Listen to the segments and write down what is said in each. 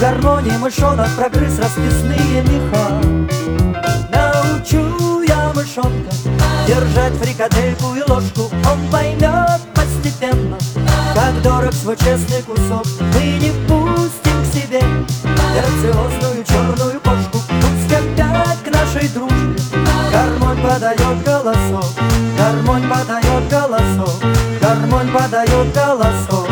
гармонии мышонок прогрыз расписные меха. Научу я мышонка держать фрикадельку и ложку. Он поймет постепенно, как дорог свой честный кусок. Мы не пустим к себе грациозную черную кошку. Пусть опять к нашей дружбе гармонь подает голосок. Гармонь подает голосок. Гармонь подает голосок.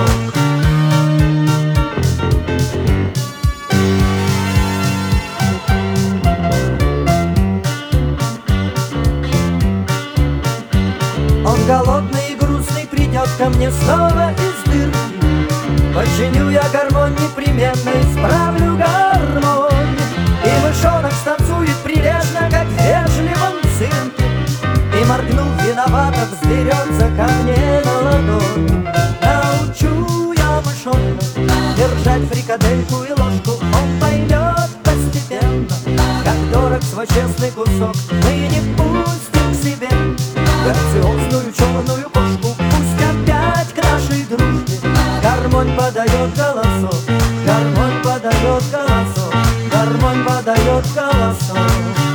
Он голодный и грустный придет ко мне снова из дырки. Починю я гармонь непременно, исправлю гармонь. И мышонок станцует прилежно, как в вежливом цирке. И, моргнув виновато, взберется ко мне на ладонь. Научу я мышонка держать фрикадельку и ложку. Он поймет постепенно, как дорог свой честный кусок. Мы не пустим к себе грациозную черную кошку. Пусть опять к нашей дружбе гармонь подает голосок. Гармонь подает голосок. Гармонь подает голосок.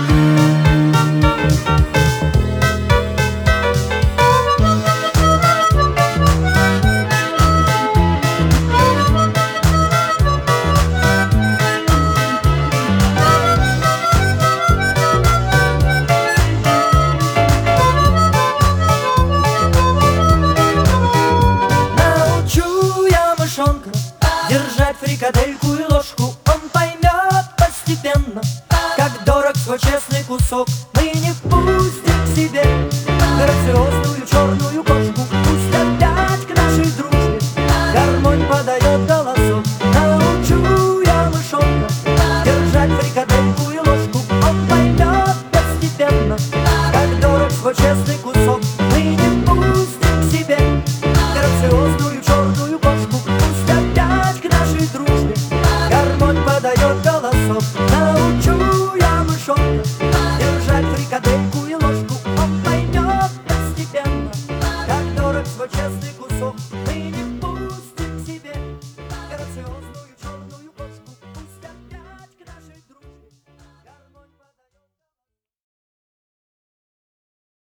Держать фрикадельку и ложку. Он поймет постепенно, как дорог свой честный кусок. Мы не пустим к себе грациозную черную кошку. Пусть опять к нашей дружбе гармонь подает голосок. Научу я мышонка держать фрикадельку и ложку. Он поймет постепенно, как дорог свой честный кусок. Мы не пустим к себе грациозную черную кошку. Пусть опять к нашей дружбе гармонь подает голосок. Научу я мышонка держать фрикадельку и ложку. Он поймет постепенно, как дорог свой честный кусок. Мы не пустим к себе грациозную